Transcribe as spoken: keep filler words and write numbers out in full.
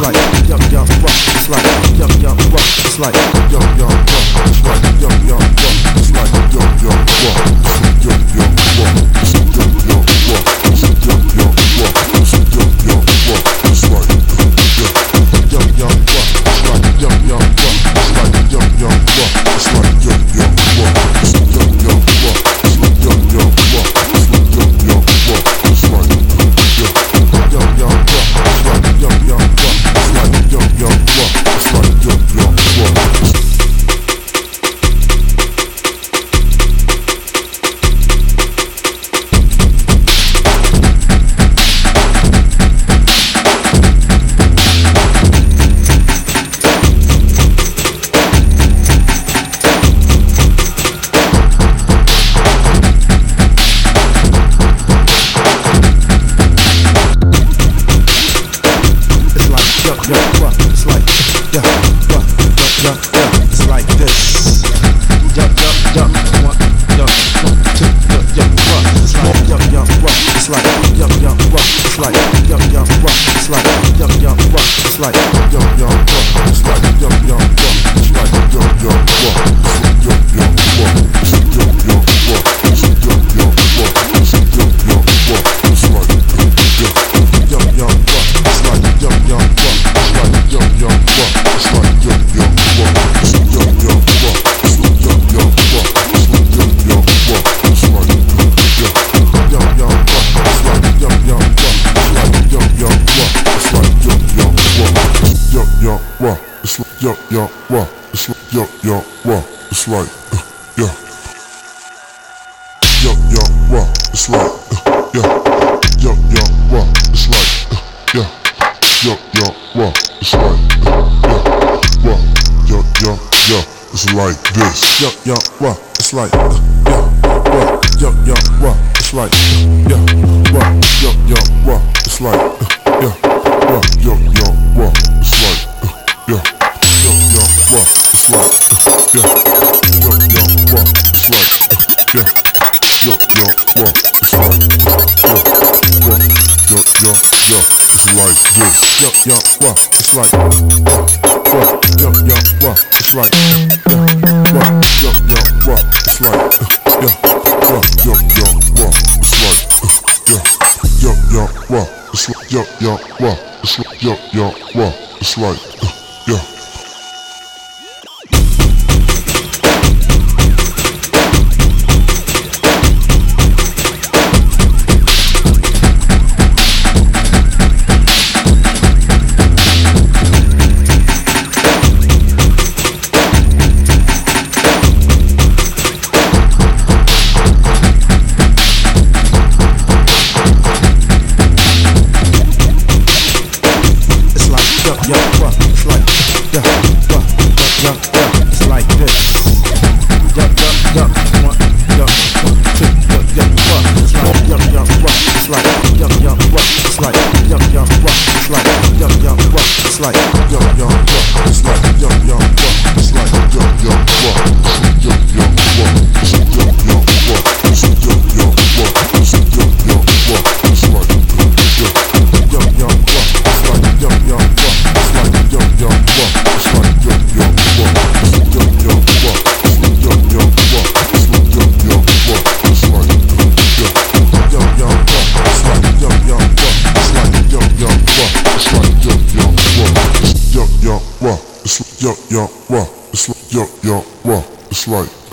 like young young rock. It's like young young rock. It's like young young rock. It's like young young rock. It's like young young rock. It's young young rock. It's young young rock. It's young young rock. It's young young rock. It's like young young rock. It's like young young rock. It's like young young rock. It's like young young rock. It's young young rock. It's like young young rock. It's like young young rock. It's like young young rock. It's like young young rock. It's like young young rock. It's like young young rock. Yeah, rock, it's like, yeah, rock, yeah, yeah, yeah, it's like this. Yeah, yeah, yeah, one, yeah, one, two, yeah, yeah, rock, it's like, yeah, yeah, rock, it's like, yeah, yeah, rock, it's like, yeah, yeah, rock, it's like, yeah, yeah, rock, it's like, yeah, yeah, rock, it's like, yeah, yeah, rock, it's like, yeah, yeah, rock, it's like, yeah, yeah, rock, it's like, yeah, yeah, rock, it's like, yeah, yeah, rock, it's like, yeah, yeah, rock, it's like, yeah, yeah, yeah, rock, it's like, yeah, yeah, rock. Young young rock, it's like young young rock, it's like young young rock, it's like young young rock, it's like young young rock, it's like young young rock, it's like young young rock, it's like young young rock, it's like young young rock, young young rock, it's like young young rock, it's like young young rock, it's like yeah, young young rock, it's like yeah, young young rock, it's like yeah. Yo, yo, whoa, it's like, yeah, whoa, yo, yo, yo, it's like this. Yo, yo, whoa, it's like, yeah, whoa, yo, yo, whoa, it's like, yeah, whoa, yo, yo, whoa, it's like, yeah, whoa, yo, yo, whoa, it's like, yeah, yo, yo, whoa, it's like, yeah, yo, yo, whoa, it's like, yeah, yo, yo, whoa, it's like, yeah, whoa, yo, yo, yo, it's like this. Yo, yo, whoa, it's like, whoa, whoa, yo, yo, whoa, it's like, yeah, whoa, yo, yo, whoa, it's like, yeah, whoa, yo, yo, whoa, it's like, yeah, yo, yo, whoa, it's like, yo, yo, whoa, it's like, yo, yo, whoa, it's like, yeah. Yeah, rock, it's like, yeah, rock, yeah, yeah, it's like this. Yeah, yeah, yeah, one, yeah, one, two, yeah, yeah, rock, it's like, yeah, yeah, rock, it's like, yeah, yeah, rock, it's like, yeah, yeah, rock, it's like, yeah, yeah, rock, it's like, yeah, yeah, rock, it's like, yeah, yeah, rock, it's like, yeah, yeah, rock, yeah, yeah, rock, it's like, yeah, yeah, rock, it's like, yeah, yeah, rock, it's like, yeah, yeah, rock, it's like, yeah, yeah, yeah, rock, it's like, yeah, yeah, rock. Yo, yo, rock, it's like yo, yo, rock, it's like yo, yo, rock, it's like yo, yo, rock, it's like yo, yo, rock, it's like yo, yo, yo, rock, it's like yo, yo, rock, it's like yo, yo, rock, it's like yo, yo, rock, it's yo, yo, rock, it's like yo, yo, rock, it's like yo, yo, rock, it's like